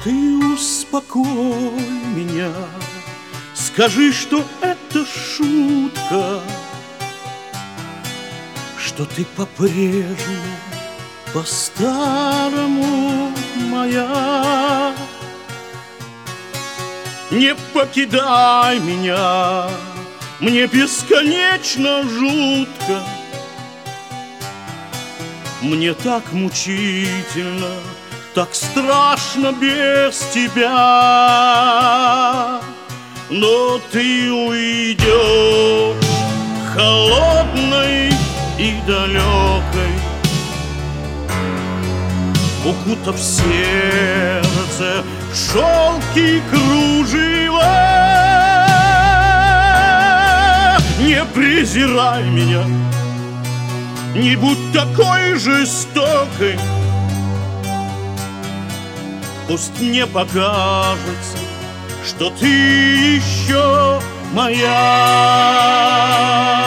ты успокой меня, скажи, что это шутка, что ты по-прежнему, по-старому моя. Не покидай меня, мне бесконечно жутко, мне так мучительно, так страшно без тебя. Но ты уйдешь холодной и далекой, укутав сердце в шелки кружева. Не презирай меня, не будь такой жестокой, пусть мне покажется, что ты еще моя.